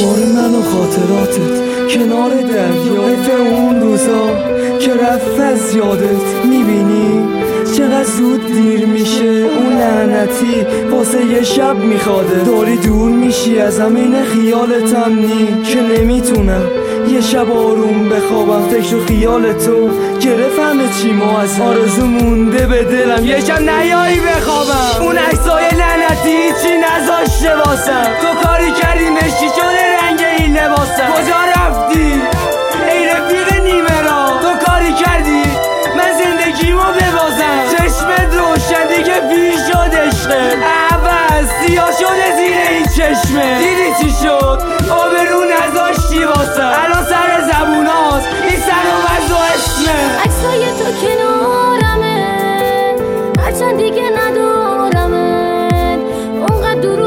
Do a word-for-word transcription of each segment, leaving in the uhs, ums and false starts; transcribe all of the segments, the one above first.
عکسای من و خاطراتت کنار دریا، حیف اون روزا که رفت از یادت. میبینی چقدر زود دیر میشه، اون لعنتی واسه یه شب میخواده. داری دور میشی از همین خیالتم نی که نمیتونم یه شب آروم بخوابم. فکر و خیال تو گرفت همه چی ما، از آرزو مونده به دلم یه شب نیایی بخوابم. اون عکسای لعنتی چی نذاشته واسم، تو کاری کردی مشکی شده رنگ این لباسم. کجا رفتی ای رفیق نیمه را، تو کاری کردی من زندگیمو ببازم. چشمت روشن دیگه پیش شد عشقت، عوض سیاه شده زیر این چشمه. دیدی چی شد آبرو نذاشتی واسم، الان سر زبوناست این سر و وز و اسمه. عکسای تو کنارمه هرچند دیگه ندارمت، اونقدر دروغ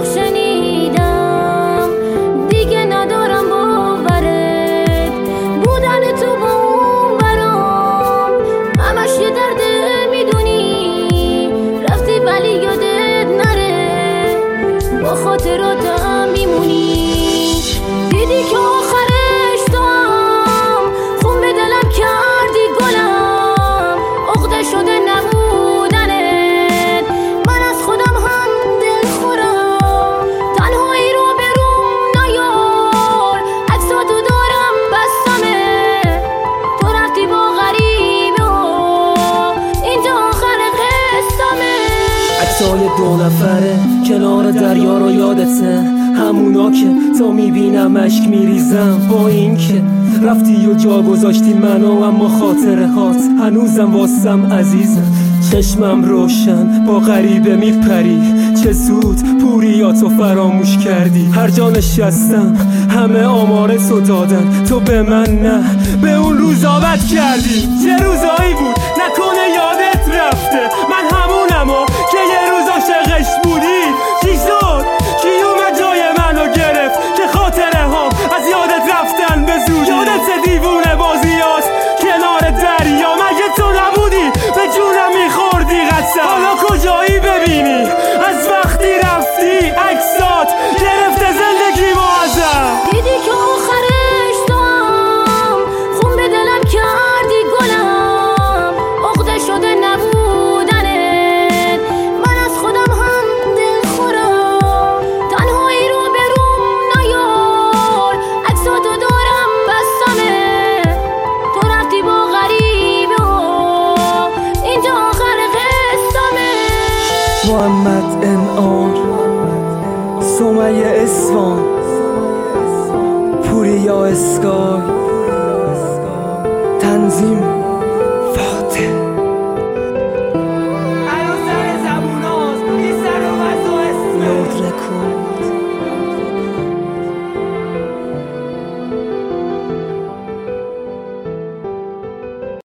شنیدم دیگه ندارم باورت. بودن تو با اون برام همش یه درده میدونی، رفتی ولی یادت نره با خاطراتم میمونی. دیدی که آخرش تو هم خون به دلم کردی گلم، عقده شده نبودنت من از خودم هم دل خورم. تنهایی رو بروم نیار، عکساتو دارم بستمه، تو رفتی با غریبه اینجا آخر قصتمه. عکسای دو نفره کنار دریا رو یادته، همونا که تا میبینم اشک میریزم. با این که رفتی و جا گذاشتی منو، اما خاطره هات هنوزم واسم عزیزم. چشمم روشن با غریبه میپری، چه زود پوریاتو فراموش کردی. هر جا نشستم همه آمارتو دادن، تو به من نه به اون روزا بد کردی. چه روزایی بود نکنه یادت رفته، من همونم و که یه روز عاشقش بودی. چی شد کی اومد جای منو گرفت که خاطره هم از یادت رفتن به زودی. یادت دیوونه بازیاست کنار دریا، مگه تو نبودی به جونم میخوردی قسم. حالا کجایی ببینی از وقتی رفتی عکسات گرفته زندگیمو ازم. دیدی که آخرش تو هم خون به دلم کردی گلم، عقده شده نبودنت من از خودم هم دل خورم. تنهایی رو بروم نیار، عکساتو دارم بستمه، تو رفتی با غریبه اینجا آخر قصتمه. محمد انعام، سمیه اصفهان، پوریا اسکای، تنظیم